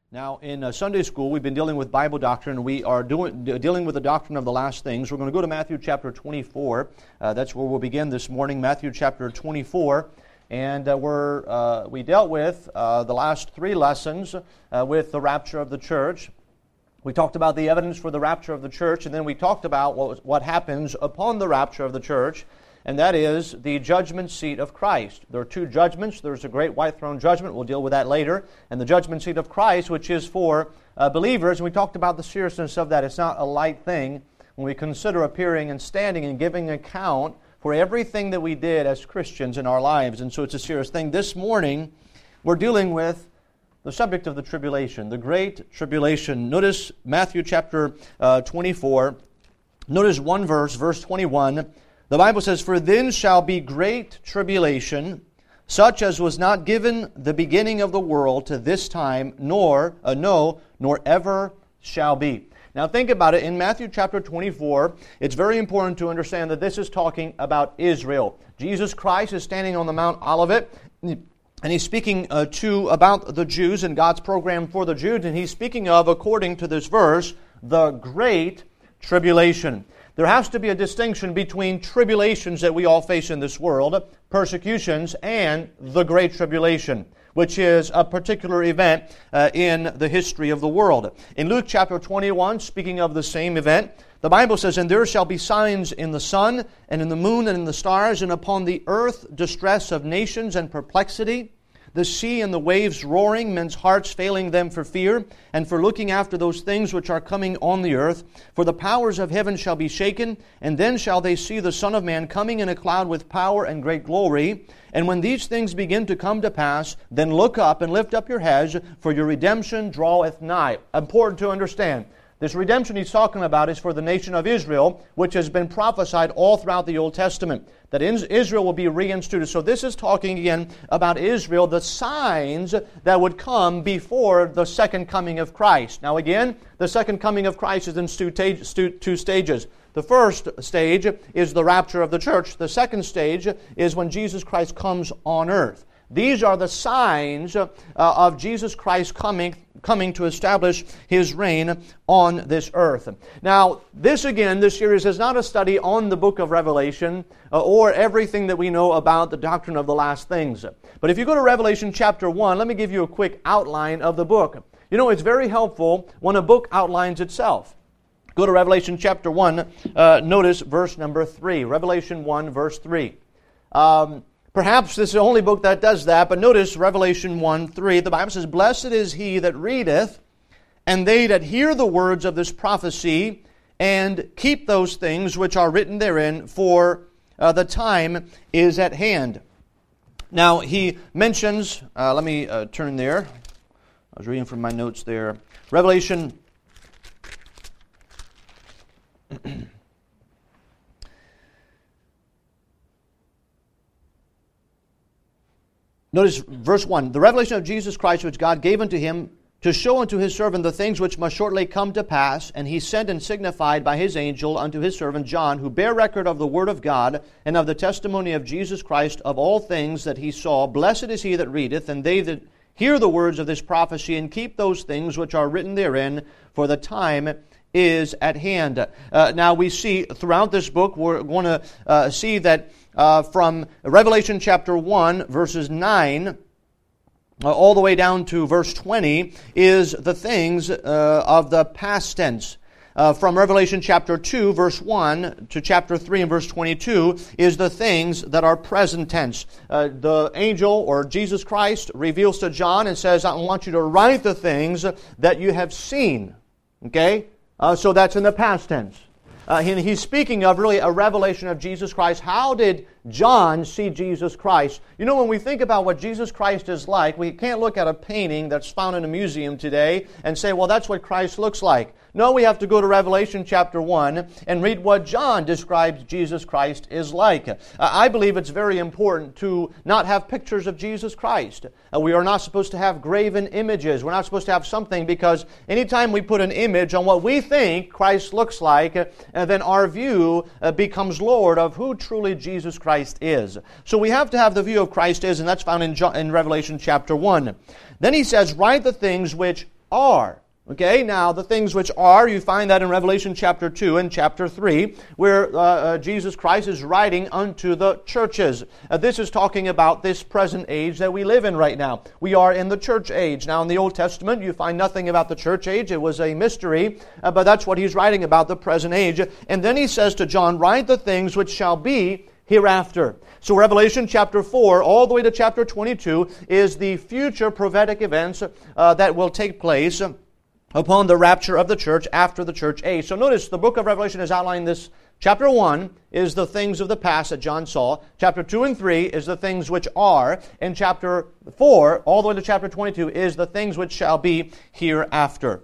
Now, in Sunday school, we've been dealing with Bible doctrine, and we are dealing with the doctrine of the last things. We're going to go to Matthew chapter 24. That's where we'll begin this morning, Matthew chapter 24. And we dealt with the last three lessons with the rapture of the church. We talked about the evidence for the rapture of the church, and then we talked about what happens upon the rapture of the church, and that is the judgment seat of Christ. There are two judgments. There's a great white throne judgment. We'll deal with that later. And the judgment seat of Christ, which is for believers. And we talked about the seriousness of that. It's not a light thing when we consider appearing and standing and giving account for everything that we did as Christians in our lives. And so it's a serious thing. This morning, we're dealing with the subject of the tribulation, the great tribulation. Notice Matthew chapter 24. Notice one verse, verse 21. The Bible says, "For then shall be great tribulation, such as was not given the beginning of the world to this time, nor ever shall be." Now think about it. In Matthew chapter 24, it's very important to understand that this is talking about Israel. Jesus Christ is standing on the Mount Olivet, and he's speaking about the Jews and God's program for the Jews, and he's speaking of, according to this verse, the great tribulation. There has to be a distinction between tribulations that we all face in this world, persecutions, and the Great Tribulation, which is a particular event in the history of the world. In Luke chapter 21, speaking of the same event, the Bible says, "And there shall be signs in the sun, and in the moon, and in the stars, and upon the earth distress of nations and perplexity, the sea and the waves roaring, men's hearts failing them for fear, and for looking after those things which are coming on the earth. For the powers of heaven shall be shaken, and then shall they see the Son of Man coming in a cloud with power and great glory. And when these things begin to come to pass, then look up and lift up your heads, for your redemption draweth nigh." Important to understand. This redemption he's talking about is for the nation of Israel, which has been prophesied all throughout the Old Testament, that Israel will be reinstituted. So this is talking again about Israel, the signs that would come before the second coming of Christ. Now again, the second coming of Christ is in two stages. The first stage is the rapture of the church. The second stage is when Jesus Christ comes on earth. These are the signs of Jesus Christ coming to establish His reign on this earth. Now, this series is not a study on the book of Revelation or everything that we know about the doctrine of the last things. But if you go to Revelation chapter 1, let me give you a quick outline of the book. You know, it's very helpful when a book outlines itself. Go to Revelation chapter 1, notice verse number 3. Revelation 1, verse 3. Perhaps this is the only book that does that, but notice Revelation 1:3. The Bible says, "Blessed is he that readeth, and they that hear the words of this prophecy, and keep those things which are written therein, for the time is at hand." Now, he mentions, let me turn there. I was reading from my notes there. Revelation Notice verse 1, "The revelation of Jesus Christ which God gave unto him to show unto his servant the things which must shortly come to pass, and he sent and signified by his angel unto his servant John, who bare record of the word of God and of the testimony of Jesus Christ of all things that he saw. Blessed is he that readeth, and they that hear the words of this prophecy, and keep those things which are written therein, for the time is at hand." Now we see throughout this book, we're going to see that from Revelation chapter 1, verses 9, all the way down to verse 20, is the things of the past tense. From Revelation chapter 2, verse 1, to chapter 3 and verse 22, is the things that are present tense. The angel, or Jesus Christ, reveals to John and says, "I want you to write the things that you have seen." Okay? So that's in the past tense. He's speaking of really a revelation of Jesus Christ. How did John see Jesus Christ? You know, when we think about what Jesus Christ is like, we can't look at a painting that's found in a museum today and say, well, that's what Christ looks like. No, we have to go to Revelation chapter 1 and read what John describes Jesus Christ is like. I believe it's very important to not have pictures of Jesus Christ. We are not supposed to have graven images. We're not supposed to have something, because anytime we put an image on what we think Christ looks like, then our view becomes lowered of who truly Jesus Christ is. So we have to have the view of Christ is, and that's found in Revelation chapter 1. Then he says, "Write the things which are. Okay, now the things which are, you find that in Revelation chapter 2 and chapter 3, where Jesus Christ is writing unto the churches. This is talking about this present age that we live in right now. We are in the church age. Now in the Old Testament, you find nothing about the church age. It was a mystery, but that's what he's writing about, the present age. And then he says to John, write the things which shall be hereafter. So Revelation chapter 4 all the way to chapter 22 is the future prophetic events that will take place upon the rapture of the church after the church age. So notice the book of Revelation has outlined this. Chapter 1 is the things of the past that John saw. Chapter 2 and 3 is the things which are. And chapter 4, all the way to chapter 22, is the things which shall be hereafter.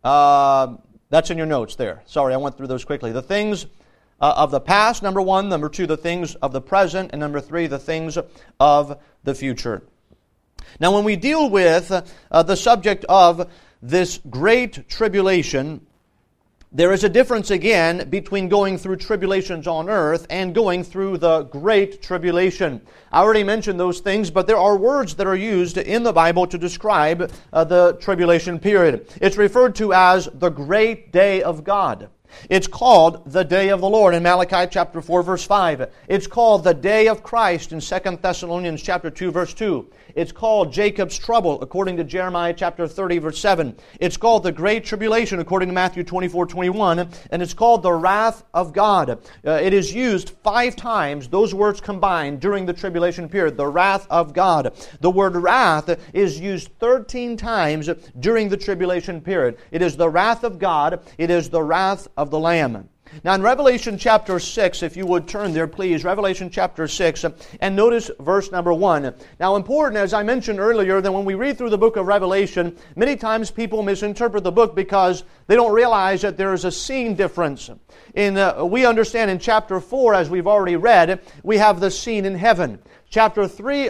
That's in your notes there. Sorry, I went through those quickly. The things of the past, number 1. Number 2, the things of the present. And number 3, the things of the future. Now when we deal with the subject of this great tribulation, there is a difference again between going through tribulations on earth and going through the great tribulation. I already mentioned those things, but there are words that are used in the Bible to describe the tribulation period. It's referred to as the great day of God. It's called the day of the Lord in Malachi chapter 4 verse 5. It's called the day of Christ in 2 Thessalonians chapter 2 verse 2. It's called Jacob's trouble according to Jeremiah chapter 30 verse 7. It's called the great tribulation according to Matthew 24:21, and it's called the wrath of God. It is used 5 times, those words combined, during the tribulation period, the wrath of God. The word wrath is used 13 times during the tribulation period. It is the wrath of God. It is the wrath of the Lamb. Now in Revelation chapter 6, if you would turn there please, Revelation chapter 6, and notice verse number 1. Now important, as I mentioned earlier, that when we read through the book of Revelation, many times people misinterpret the book because they don't realize that there is a scene difference. We understand in chapter 4, as we've already read, we have the scene in heaven. Chapter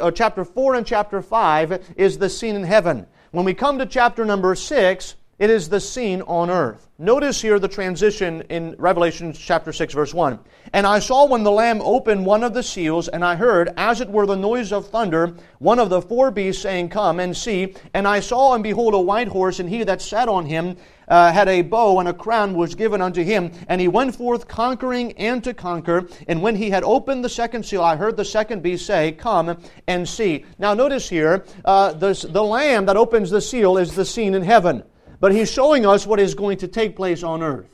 4 and chapter 5 is the scene in heaven. When we come to chapter number 6, it is the scene on earth. Notice here the transition in Revelation chapter 6 verse 1. And I saw when the Lamb opened one of the seals, and I heard, as it were the noise of thunder, one of the 4 beasts saying, Come and see. And I saw, and behold, a white horse, and he that sat on him had a bow, and a crown was given unto him. And he went forth conquering and to conquer. And when he had opened the second seal, I heard the second beast say, Come and see. Now notice here, the Lamb that opens the seal is the scene in heaven. But he's showing us what is going to take place on earth.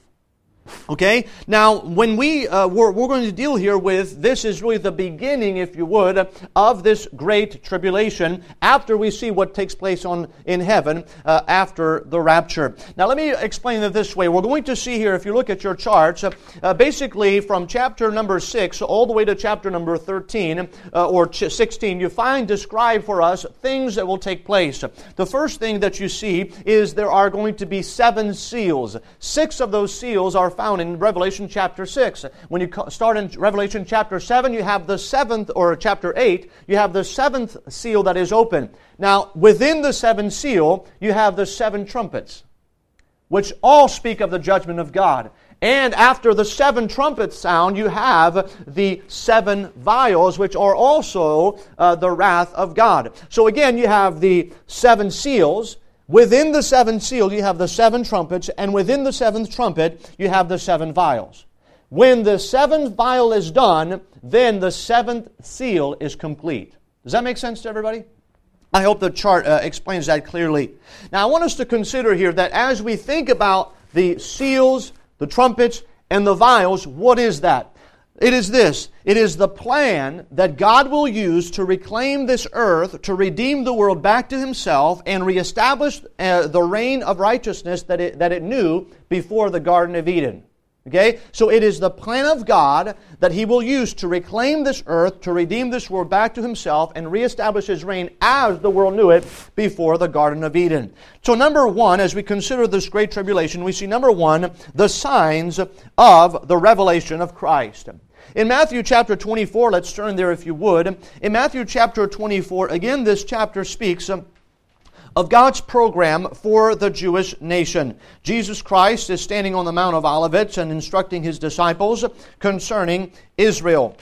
Okay? Now, when we're going to deal here with, this is really the beginning, if you would, of this great tribulation after we see what takes place in heaven after the rapture. Now, let me explain it this way. We're going to see here, if you look at your charts, basically from chapter number 6 all the way to chapter number 13 or 16, you find described for us things that will take place. The first thing that you see is there are going to be 7 seals. 6 of those seals are found in Revelation chapter 6. When you start in Revelation chapter 7, you have the 7th, or chapter 8, you have the 7th seal that is open. Now, within the 7th seal, you have the 7 trumpets, which all speak of the judgment of God. And after the 7 trumpets sound, you have the 7 vials, which are also the wrath of God. So again, you have the 7 seals. Within the 7th seal, you have the 7 trumpets, and within the 7th trumpet, you have the 7 vials. When the 7th vial is done, then the 7th seal is complete. Does that make sense to everybody? I hope the chart explains that clearly. Now, I want us to consider here that as we think about the seals, the trumpets, and the vials, what is that? It is this. It is the plan that God will use to reclaim this earth, to redeem the world back to Himself, and reestablish the reign of righteousness that it knew before the Garden of Eden. Okay? So it is the plan of God that He will use to reclaim this earth, to redeem this world back to Himself, and reestablish His reign as the world knew it before the Garden of Eden. So number 1, as we consider this great tribulation, we see number 1, the signs of the revelation of Christ. In Matthew chapter 24, let's turn there if you would. In Matthew chapter 24, again this chapter speaks of God's program for the Jewish nation. Jesus Christ is standing on the Mount of Olivet and instructing His disciples concerning Israel.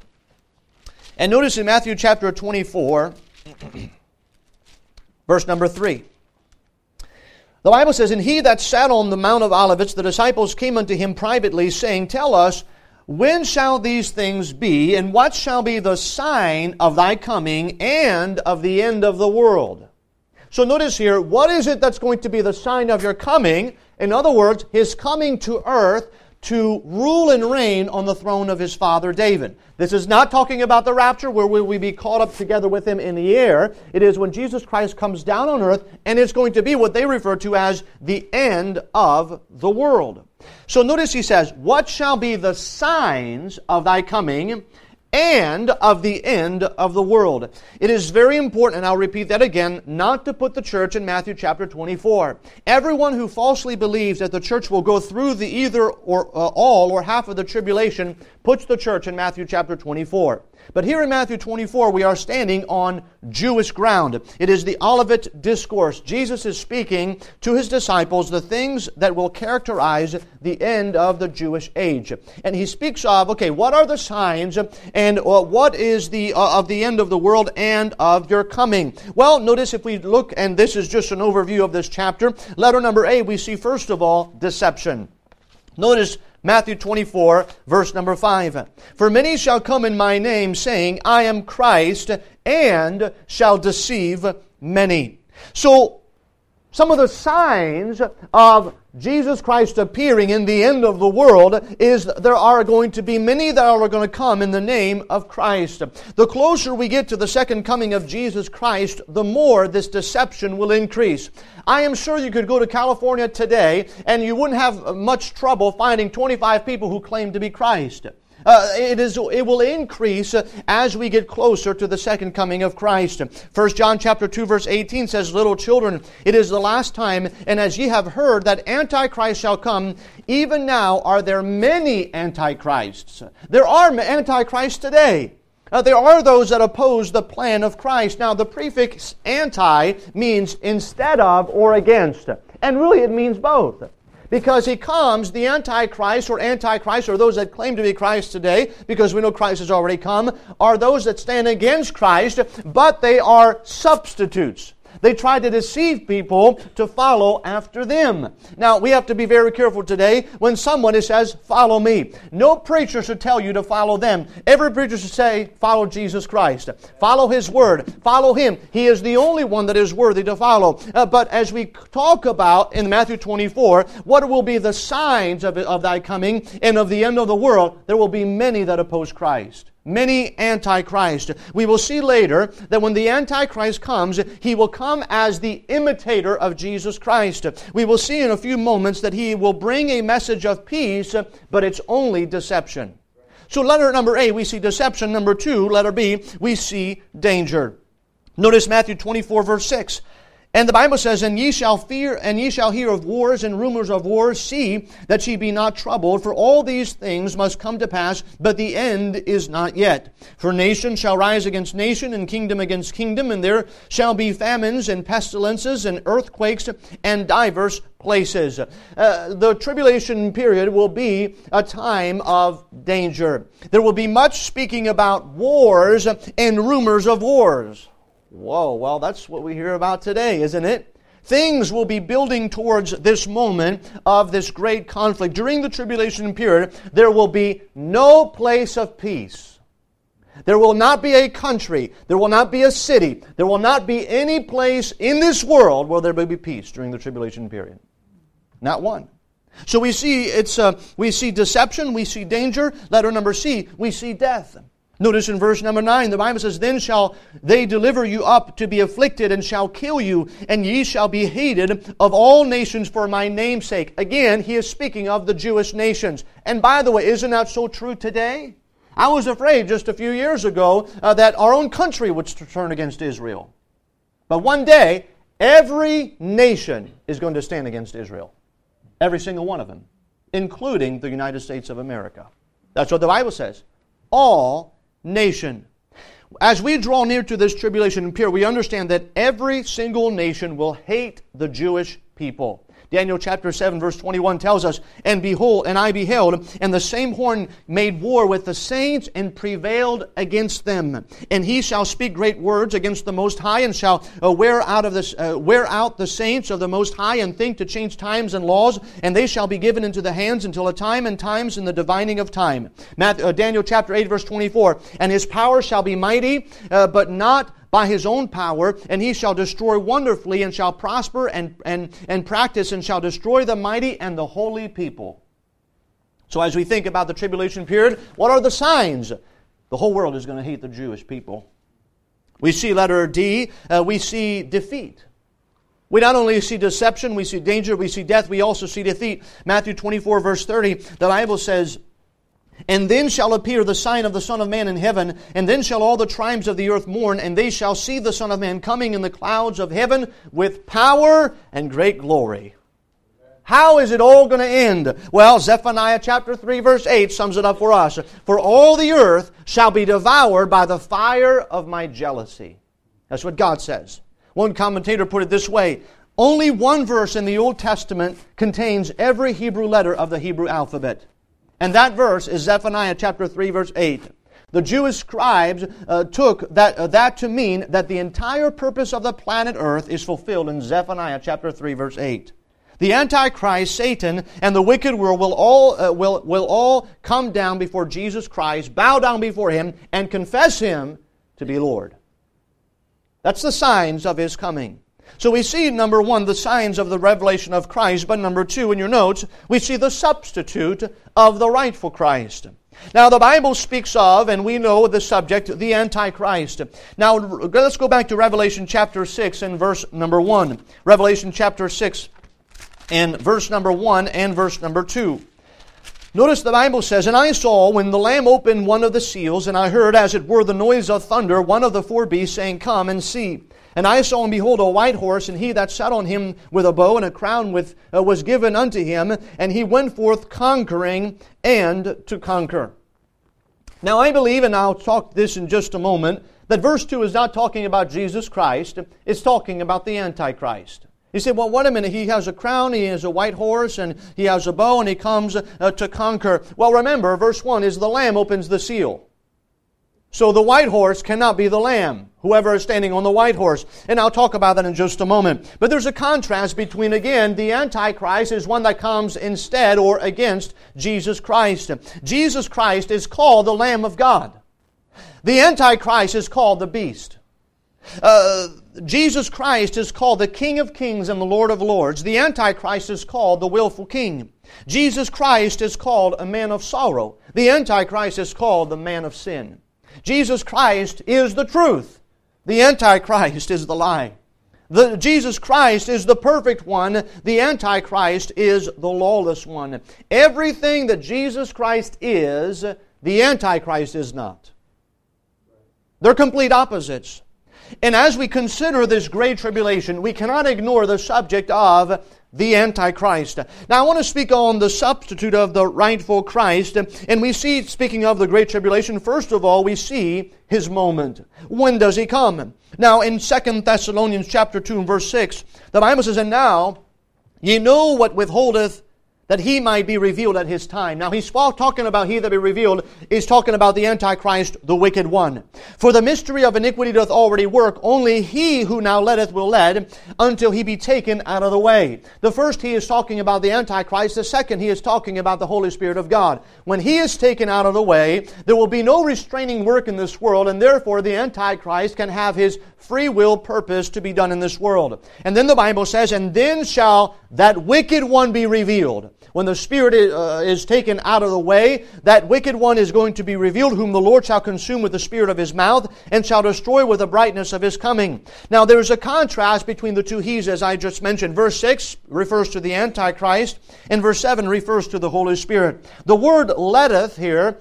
And notice in Matthew chapter 24, verse number 3. The Bible says, "And he that sat on the Mount of Olivet, the disciples came unto him privately, saying, Tell us, when shall these things be, and what shall be the sign of thy coming and of the end of the world?" So notice here, what is it that's going to be the sign of your coming? In other words, His coming to earth to rule and reign on the throne of His father David. This is not talking about the rapture where we will be caught up together with Him in the air. It is when Jesus Christ comes down on earth, and it's going to be what they refer to as the end of the world. So notice he says, "What shall be the signs of thy coming and of the end of the world?" It is very important, and I'll repeat that again, not to put the church in Matthew chapter 24. Everyone who falsely believes that the church will go through the either or all or half of the tribulation puts the church in Matthew chapter 24. But here in Matthew 24, we are standing on Jewish ground. It is the Olivet Discourse. Jesus is speaking to His disciples the things that will characterize the end of the Jewish age. And He speaks of, okay, what are the signs and what is the of the end of the world and of your coming? Well, notice if we look, and this is just an overview of this chapter, letter number A, we see first of all deception. Notice Matthew 24, verse number 5. "For many shall come in my name, saying, I am Christ, and shall deceive many." So, some of the signs of Jesus Christ appearing in the end of the world is there are going to be many that are going to come in the name of Christ. The closer we get to the second coming of Jesus Christ, the more this deception will increase. I am sure you could go to California today and you wouldn't have much trouble finding 25 people who claim to be Christ. It will increase as we get closer to the second coming of Christ. 1 John chapter 2 verse 18 says, "Little children, it is the last time, and as ye have heard that Antichrist shall come, even now are there many Antichrists." There are Antichrists today. There are those that oppose the plan of Christ. Now, the prefix anti means instead of or against. And really it means both. Because He comes, the Antichrist or those that claim to be Christ today, because we know Christ has already come, are those that stand against Christ, but they are substitutes. They try to deceive people to follow after them. Now, we have to be very careful today when someone says, "Follow me." No preacher should tell you to follow them. Every preacher should say, "Follow Jesus Christ. Follow His Word. Follow Him. He is the only one that is worthy to follow." But as we talk about in Matthew 24, what will be the signs of thy coming and of the end of the world, there will be many that oppose Christ. Many Antichrist. We will see later that when the Antichrist comes, he will come as the imitator of Jesus Christ. We will see in a few moments that he will bring a message of peace, but it's only deception. So letter number A, we see deception. Number 2, letter B, we see danger. Notice Matthew 24 verse 6. And the Bible says, "And ye shall hear of wars and rumors of wars. See that ye be not troubled, for all these things must come to pass, but the end is not yet. For nation shall rise against nation, and kingdom against kingdom, and there shall be famines and pestilences and earthquakes and divers places." The tribulation period will be a time of danger. There will be much speaking about wars and rumors of wars. Whoa, well, that's what we hear about today, isn't it? Things will be building towards this moment of this great conflict. During the tribulation period, there will be no place of peace. There will not be a country. There will not be a city. There will not be any place in this world where there will be peace during the tribulation period. Not one. So we see deception, we see danger. Letter number C, we see death. Notice in verse number 9, the Bible says, "Then shall they deliver you up to be afflicted, and shall kill you, and ye shall be hated of all nations for my name's sake." Again, he is speaking of the Jewish nations. And by the way, isn't that so true today? I was afraid just a few years ago that our own country would turn against Israel. But one day, every nation is going to stand against Israel. Every single one of them, including the United States of America. That's what the Bible says. All nation. As we draw near to this tribulation period, we understand that every single nation will hate the Jewish people. Daniel chapter 7 verse 21 tells us, And behold, and I beheld, and the same horn made war with the saints, and prevailed against them. And he shall speak great words against the Most High, and shall wear out the saints of the Most High, and think to change times and laws, and they shall be given into the hands until a time and times in the divining of time. Daniel chapter 8 verse 24, And his power shall be mighty, but not by his own power, and he shall destroy wonderfully, and shall prosper and practice, and shall destroy the mighty and the holy people. So as we think about the tribulation period, what are the signs? The whole world is going to hate the Jewish people. We see letter D, we see defeat. We not only see deception, we see danger, we see death, we also see defeat. Matthew 24 verse 30, the Bible says, And then shall appear the sign of the Son of Man in heaven, and then shall all the tribes of the earth mourn, and they shall see the Son of Man coming in the clouds of heaven with power and great glory. How is it all going to end? Well, Zephaniah chapter 3 verse 8 sums it up for us. For all the earth shall be devoured by the fire of my jealousy. That's what God says. One commentator put it this way, only one verse in the Old Testament contains every Hebrew letter of the Hebrew alphabet. And that verse is Zephaniah chapter 3 verse 8. The Jewish scribes took that to mean that the entire purpose of the planet Earth is fulfilled in Zephaniah chapter 3 verse 8. The Antichrist, Satan, and the wicked world will all come down before Jesus Christ, bow down before Him, and confess Him to be Lord. That's the signs of His coming. So we see, number one, the signs of the revelation of Christ, but number two, in your notes, we see the substitute of the rightful Christ. Now, the Bible speaks of, and we know the subject, the Antichrist. Now, let's go back to Revelation chapter 6 and verse number 1. Revelation chapter 6 and verse number 1 and verse number 2. Notice the Bible says, And I saw, when the Lamb opened one of the seals, and I heard, as it were, the noise of thunder, one of the four beasts saying, Come and see. And I saw, and behold, a white horse, and he that sat on him with a bow, and a crown was given unto him, and he went forth conquering and to conquer. Now I believe, and I'll talk this in just a moment, that verse 2 is not talking about Jesus Christ, it's talking about the Antichrist. You say, well, wait a minute, he has a crown, he has a white horse, and he has a bow, and he comes to conquer. Well, remember, verse 1 is the Lamb opens the seal. So the white horse cannot be the Lamb, whoever is standing on the white horse. And I'll talk about that in just a moment. But there's a contrast between, again, the Antichrist is one that comes instead or against Jesus Christ. Jesus Christ is called the Lamb of God. The Antichrist is called the beast. Jesus Christ is called the King of Kings and the Lord of Lords. The Antichrist is called the willful king. Jesus Christ is called a man of sorrow. The Antichrist is called the man of sin. Jesus Christ is the truth. The Antichrist is the lie. Jesus Christ is the perfect one. The Antichrist is the lawless one. Everything that Jesus Christ is, the Antichrist is not. They're complete opposites. And as we consider this great tribulation, we cannot ignore the subject of the Antichrist. Now I want to speak on the substitute of the rightful Christ. And we see, speaking of the great tribulation, first of all, we see His moment. When does He come? Now in 2 Thessalonians chapter 2 and verse 6, the Bible says, And now ye know what withholdeth that He might be revealed at His time. Now he's talking about He that be revealed, is talking about the Antichrist, the wicked one. For the mystery of iniquity doth already work, only he who now letteth will let, until he be taken out of the way. The first he is talking about the Antichrist, the second he is talking about the Holy Spirit of God. When he is taken out of the way, there will be no restraining work in this world, and therefore the Antichrist can have his free will purpose to be done in this world. And then the Bible says, And then shall that wicked one be revealed. When the Spirit is taken out of the way, that wicked one is going to be revealed, whom the Lord shall consume with the spirit of His mouth, and shall destroy with the brightness of His coming. Now there's a contrast between the two He's, as I just mentioned. Verse 6 refers to the Antichrist, and verse 7 refers to the Holy Spirit. The word letteth here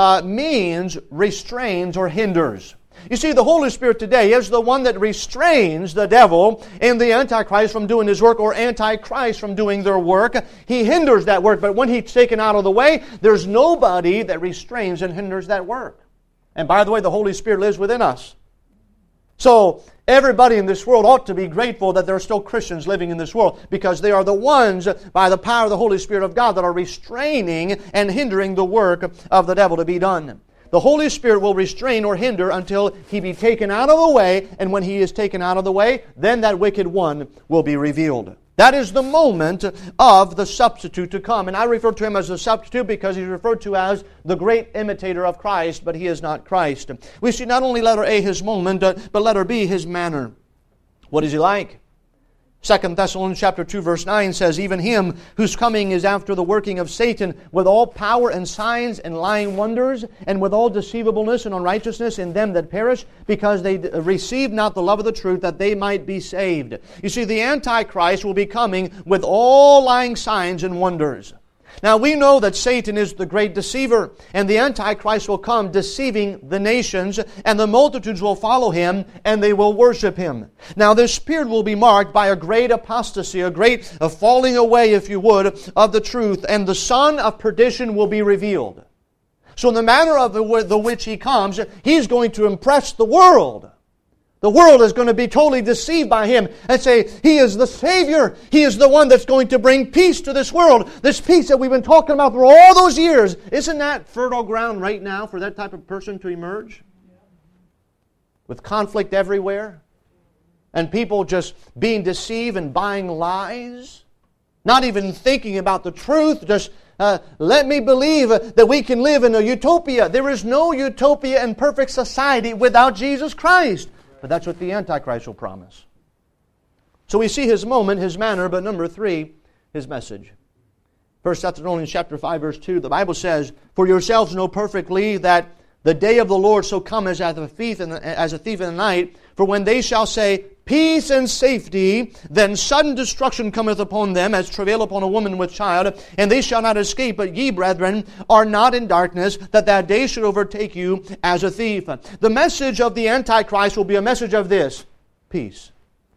means restrains or hinders. You see, the Holy Spirit today is the one that restrains the devil and the Antichrist from doing his work, or Antichrist from doing their work. He hinders that work, but when he's taken out of the way, there's nobody that restrains and hinders that work. And by the way, the Holy Spirit lives within us. So everybody in this world ought to be grateful that there are still Christians living in this world, because they are the ones, by the power of the Holy Spirit of God, that are restraining and hindering the work of the devil to be done. The Holy Spirit will restrain or hinder until He be taken out of the way, and when He is taken out of the way, then that wicked one will be revealed. That is the moment of the substitute to come. And I refer to Him as the substitute because He's referred to as the great imitator of Christ, but He is not Christ. We see not only letter A, His moment, but letter B, His manner. What is He like? 2 Thessalonians chapter 2 verse 9 says, even Him whose coming is after the working of Satan, with all power and signs and lying wonders, and with all deceivableness and unrighteousness in them that perish, because they receive not the love of the truth, that they might be saved. You see, the Antichrist will be coming with all lying signs and wonders. Now we know that Satan is the great deceiver, and the Antichrist will come deceiving the nations, and the multitudes will follow him, and they will worship him. Now this period will be marked by a great apostasy, a great falling away, if you would, of the truth, and the son of perdition will be revealed. So in the manner of the which he comes, he's going to impress the world. The world is going to be totally deceived by him and say, He is the Savior. He is the one that's going to bring peace to this world. This peace that we've been talking about for all those years. Isn't that fertile ground right now for that type of person to emerge? With conflict everywhere. And people just being deceived and buying lies. Not even thinking about the truth. Just let me believe that we can live in a utopia. There is no utopia and perfect society without Jesus Christ. But that's what the Antichrist will promise. So we see His moment, His manner, but number 3, His message. 1 Thessalonians chapter 5 verse 2, the Bible says, for yourselves know perfectly that the day of the Lord so comes as a thief in the night. For when they shall say, peace and safety, then sudden destruction cometh upon them, as travail upon a woman with child, and they shall not escape. But ye, brethren, are not in darkness, that day should overtake you as a thief. The message of the Antichrist will be a message of this: peace.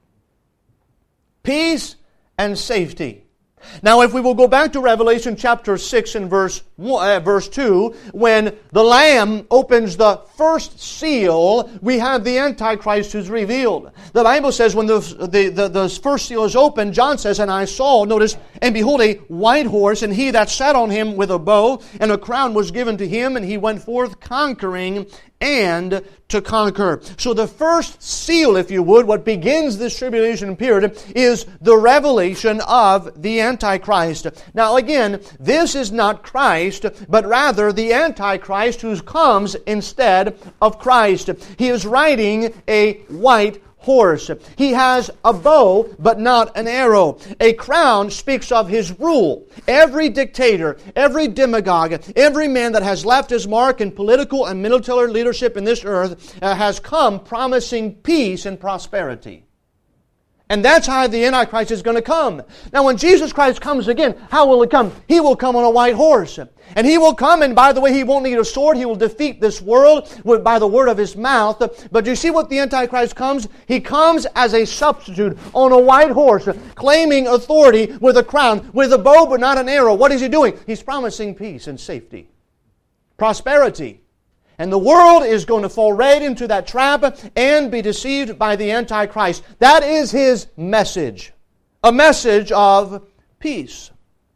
Peace and safety. Now, if we will go back to Revelation chapter 6 and verse 2, when the Lamb opens the first seal, we have the Antichrist who's revealed. The Bible says when the first seal is opened, John says, and I saw, notice, and behold, a white horse, and he that sat on him with a bow, and a crown was given to him, and he went forth conquering and to conquer. So the first seal, if you would, what begins this tribulation period, is the revelation of the Antichrist. Now again, this is not Christ, but rather the Antichrist who comes instead of Christ. He is riding a white horse. He has a bow, but not an arrow. A crown speaks of his rule. Every dictator, every demagogue, every man that has left his mark in political and military leadership in this earth has come promising peace and prosperity. And that's how the Antichrist is going to come. Now when Jesus Christ comes again, how will He come? He will come on a white horse. And He will come, and by the way, He won't need a sword. He will defeat this world by the word of His mouth. But you see what the Antichrist comes? He comes as a substitute on a white horse, claiming authority with a crown, with a bow but not an arrow. What is He doing? He's promising peace and safety, prosperity. And the world is going to fall right into that trap and be deceived by the Antichrist. That is his message. A message of peace.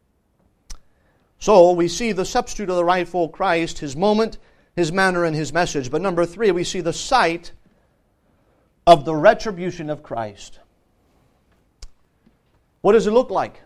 So we see the substitute of the rightful Christ, His moment, His manner, and His message. But number 3, we see the sight of the retribution of Christ. What does it look like?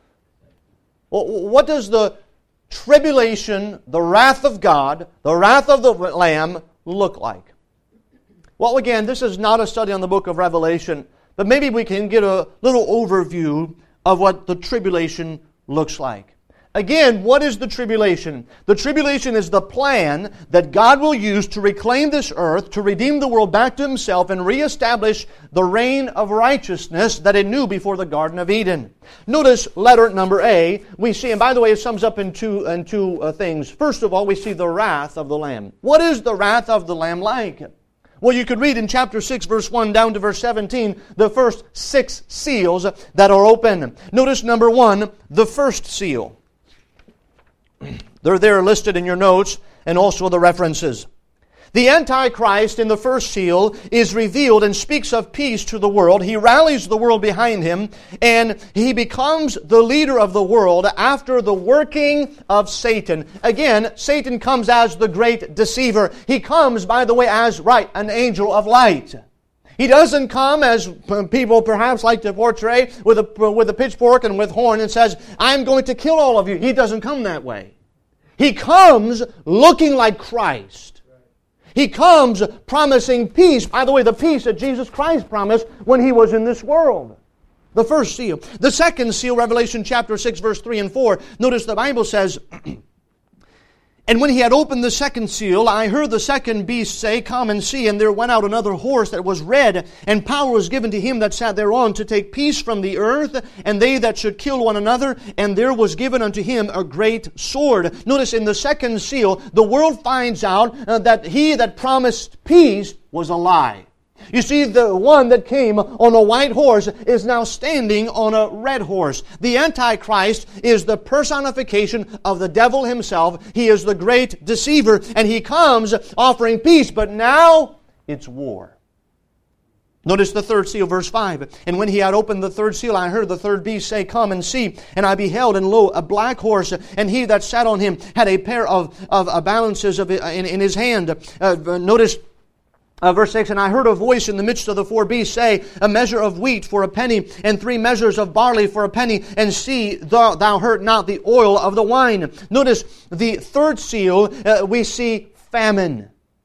What does the tribulation, the wrath of God, the wrath of the Lamb look like? Well, again, this is not a study on the book of Revelation, but maybe we can get a little overview of what the tribulation looks like. Again, what is the tribulation? The tribulation is the plan that God will use to reclaim this earth, to redeem the world back to Himself, and reestablish the reign of righteousness that it knew before the Garden of Eden. Notice letter number A. We see, and by the way, it sums up in two things. First of all, we see the wrath of the Lamb. What is the wrath of the Lamb like? Well, you could read in chapter 6, verse 1 down to verse 17, the first 6 seals that are open. Notice number 1, the first seal. They're there listed in your notes and also the references. The Antichrist in the first seal is revealed and speaks of peace to the world. He rallies the world behind him, and he becomes the leader of the world after the working of Satan. Again, Satan comes as the great deceiver. He comes, by the way, as, an angel of light. He doesn't come as people perhaps like to portray with a pitchfork and with horn and says, I'm going to kill all of you. He doesn't come that way. He comes looking like Christ. He comes promising peace. By the way, the peace that Jesus Christ promised when He was in this world. The first seal. The second seal, Revelation chapter 6, verse 3 and 4. Notice the Bible says, And when he had opened the second seal, I heard the second beast say, Come and see. And there went out another horse that was red, and power was given to him that sat thereon to take peace from the earth, and they that should kill one another. And there was given unto him a great sword. Notice in the second seal, the world finds out that he that promised peace was a lie. You see, the one that came on a white horse is now standing on a red horse. The Antichrist is the personification of the devil himself. He is the great deceiver, and he comes offering peace, but now it's war. Notice the third seal, verse 5. And when he had opened the third seal, I heard the third beast say, Come and see. And I beheld, and lo, a black horse, and he that sat on him had a pair of balances in his hand. Notice verse 6, And I heard a voice in the midst of the four beasts say, A measure of wheat for a penny, and 3 measures of barley for a penny, and see, thou hurt not the oil of the wine. Notice the third seal, we see famine.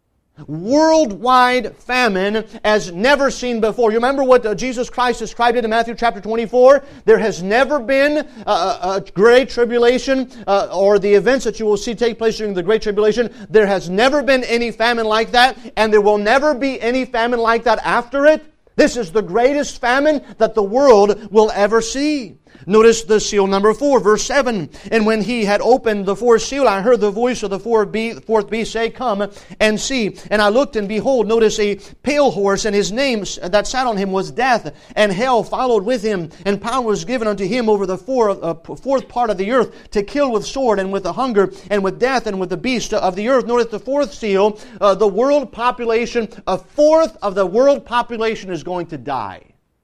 Worldwide famine as never seen before. You remember what Jesus Christ described it in Matthew chapter 24? There has never been a great tribulation or the events that you will see take place during the great tribulation. There has never been any famine like that, and there will never be any famine like that after it. This is the greatest famine that the world will ever see. Notice the seal number 4, verse 7. And when he had opened the fourth seal, I heard the voice of the fourth beast say, Come and see. And I looked, and behold, notice a pale horse, and his name that sat on him was Death, and hell followed with him. And power was given unto him over the fourth part of the earth to kill with sword, and with the hunger, and with death, and with the beast of the earth. Notice the fourth seal, the world population, a fourth of the world population is going to die.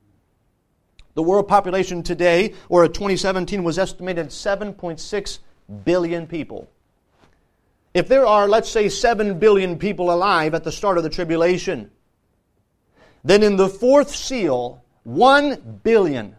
The world population today, or in 2017, was estimated at 7.6 billion people. If there are, let's say, 7 billion people alive at the start of the tribulation, then in the fourth seal, 1 billion,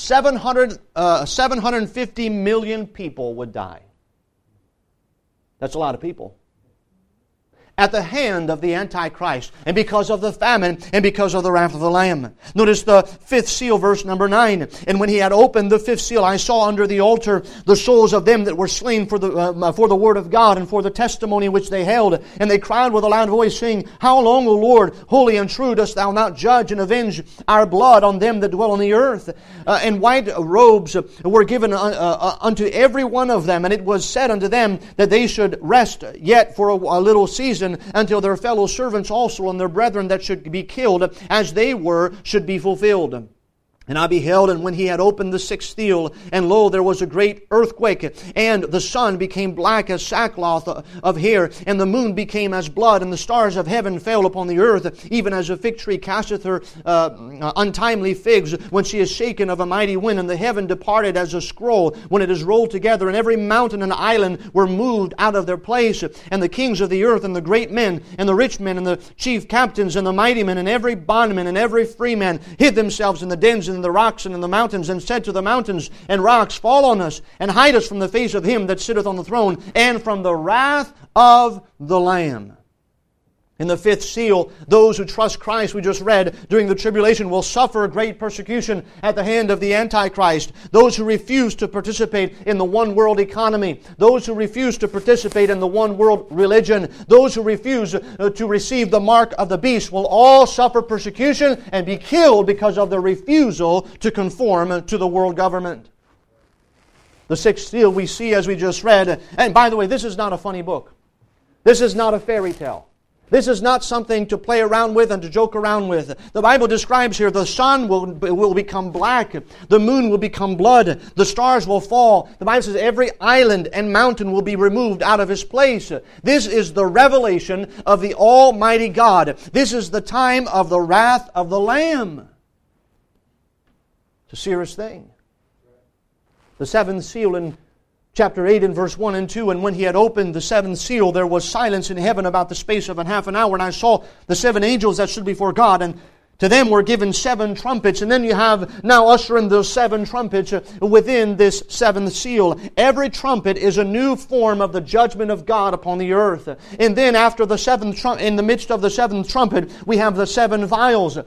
750 million people would die. That's a lot of people. At the hand of the Antichrist, and because of the famine, and because of the wrath of the Lamb. Notice the fifth seal, verse number 9. And when he had opened the fifth seal, I saw under the altar the souls of them that were slain for the word of God, and for the testimony which they held. And they cried with a loud voice, saying, How long, O Lord, holy and true, dost thou not judge and avenge our blood on them that dwell on the earth? And white robes were given unto every one of them, and it was said unto them that they should rest yet for a little season, until their fellow servants also and their brethren that should be killed as they were should be fulfilled. And I beheld, and when he had opened the sixth seal, and lo, there was a great earthquake, and the sun became black as sackcloth of hair, and the moon became as blood, and the stars of heaven fell upon the earth, even as a fig tree casteth her untimely figs when she is shaken of a mighty wind. And the heaven departed as a scroll when it is rolled together, and every mountain and island were moved out of their place. And the kings of the earth, and the great men, and the rich men, and the chief captains, and the mighty men, and every bondman, and every free man, hid themselves in the dens and in the rocks and in the mountains, and said to the mountains and rocks, Fall on us, and hide us from the face of him that sitteth on the throne, and from the wrath of the Lamb. In the fifth seal, those who trust Christ, we just read, during the tribulation will suffer great persecution at the hand of the Antichrist. Those who refuse to participate in the one world economy, those who refuse to participate in the one world religion, those who refuse to receive the mark of the beast will all suffer persecution and be killed because of their refusal to conform to the world government. The sixth seal we see as we just read, and by the way, this is not a funny book. This is not a fairy tale. This is not something to play around with and to joke around with. The Bible describes here the sun will become black. The moon will become blood. The stars will fall. The Bible says every island and mountain will be removed out of its place. This is the revelation of the Almighty God. This is the time of the wrath of the Lamb. It's a serious thing. The seventh seal in Chapter 8 and verse 1 and 2, and when he had opened the seventh seal, there was silence in heaven about the space of half an hour. And I saw the seven angels that stood before God, and to them were given seven trumpets. And then you have now ushering those seven trumpets within this seventh seal. Every trumpet is a new form of the judgment of God upon the earth. And then after the seventh trumpet, in the midst of the seventh trumpet, we have the seven vials.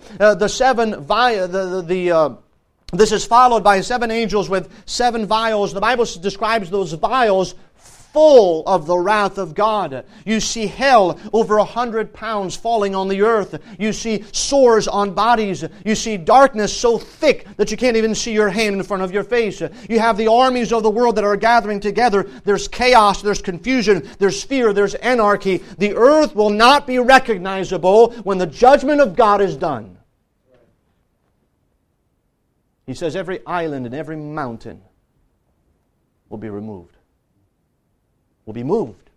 This is followed by seven angels with seven vials. The Bible describes those vials full of the wrath of God. You see hell over 100 pounds falling on the earth. You see sores on bodies. You see darkness so thick that you can't even see your hand in front of your face. You have the armies of the world that are gathering together. There's chaos, there's confusion, there's fear, there's anarchy. The earth will not be recognizable when the judgment of God is done. He says every island and every mountain will be removed. Will be moved.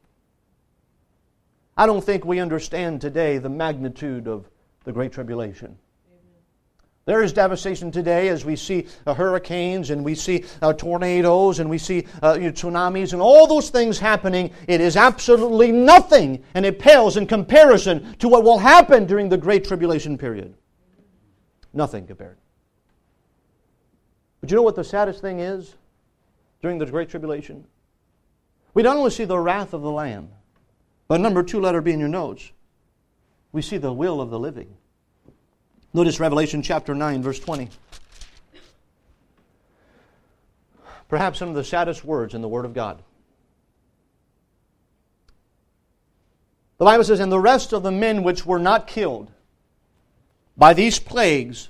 I don't think we understand today the magnitude of the Great Tribulation. Amen. There is devastation today as we see hurricanes and we see tornadoes and we see tsunamis and all those things happening. It is absolutely nothing, and it pales in comparison to what will happen during the Great Tribulation period. Nothing compared. But you know what the saddest thing is during the Great Tribulation? We not only see the wrath of the Lamb, but number 2, let it be in your notes, we see the will of the living. Notice Revelation chapter 9, verse 20. Perhaps some of the saddest words in the Word of God. The Bible says, and the rest of the men which were not killed by these plagues,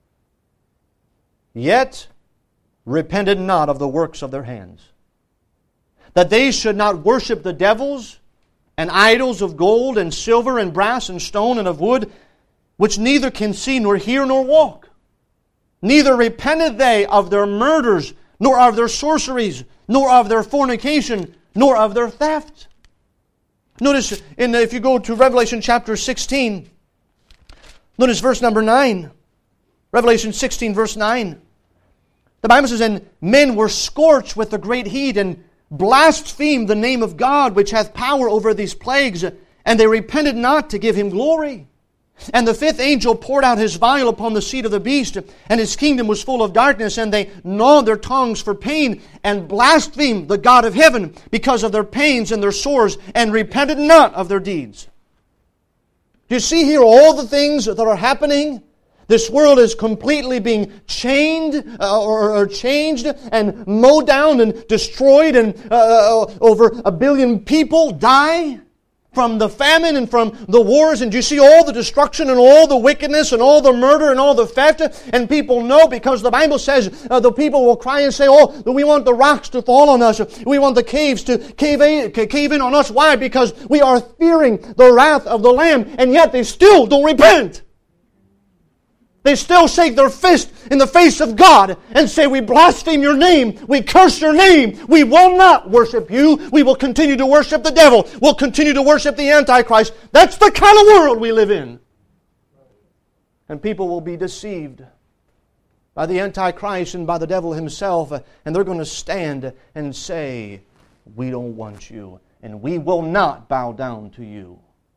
yet repented not of the works of their hands, that they should not worship the devils and idols of gold and silver and brass and stone and of wood, which neither can see nor hear nor walk. Neither repented they of their murders, nor of their sorceries, nor of their fornication, nor of their theft. Notice, if you go to Revelation chapter 16, notice verse number 9. Revelation 16, verse 9. The Bible says, and men were scorched with the great heat, and blasphemed the name of God, which hath power over these plagues, and they repented not to give Him glory. And the fifth angel poured out his vial upon the seat of the beast, and his kingdom was full of darkness, and they gnawed their tongues for pain, and blasphemed the God of heaven because of their pains and their sores, and repented not of their deeds. Do you see here all the things that are happening? This world is completely being chained or changed and mowed down and destroyed, and over 1 billion people die from the famine and from the wars. And you see all the destruction and all the wickedness and all the murder and all the theft. And people know, because the Bible says the people will cry and say, oh, we want the rocks to fall on us. We want the caves to cave in on us. Why? Because we are fearing the wrath of the Lamb, and yet they still don't repent. They still shake their fist in the face of God and say, we blaspheme your name, we curse your name, we will not worship you, we will continue to worship the devil, we'll continue to worship the Antichrist. That's the kind of world we live in. And people will be deceived by the Antichrist and by the devil himself, and they're going to stand and say, we don't want you, and we will not bow down to you.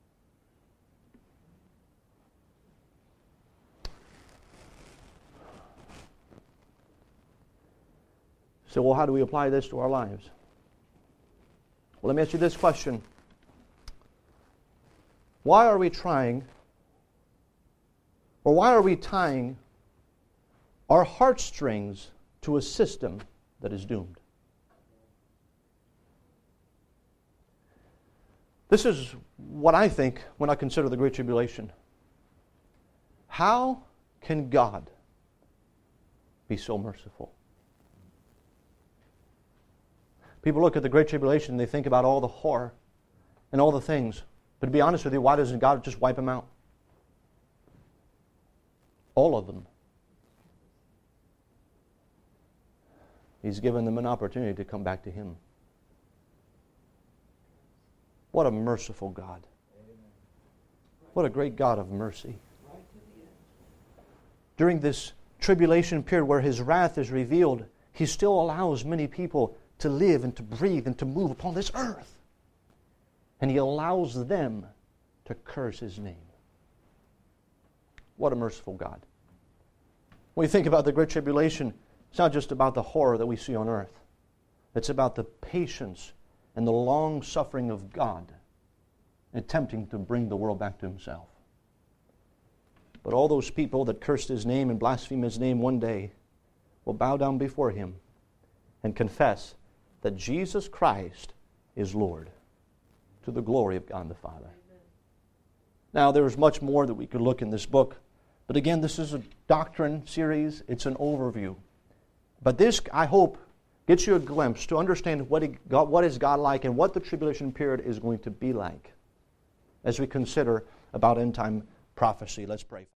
So, well, how do we apply this to our lives? Well, let me ask you this question. Why are we trying, or why are we tying our heartstrings to a system that is doomed? This is what I think when I consider the Great Tribulation. How can God be so merciful? People look at the Great Tribulation and they think about all the horror and all the things. But to be honest with you, why doesn't God just wipe them out? All of them. He's given them an opportunity to come back to Him. What a merciful God. What a great God of mercy. During this tribulation period where His wrath is revealed, He still allows many people to live and to breathe and to move upon this earth. And He allows them to curse His name. What a merciful God. When you think about the Great Tribulation, it's not just about the horror that we see on earth. It's about the patience and the long suffering of God attempting to bring the world back to Himself. But all those people that cursed His name and blasphemed His name one day will bow down before Him and confess that Jesus Christ is Lord, to the glory of God the Father. Now, there's much more that we could look in this book, but again, this is a doctrine series. It's an overview. But this, I hope, gets you a glimpse to understand what is God like and what the tribulation period is going to be like as we consider about end-time prophecy. Let's pray.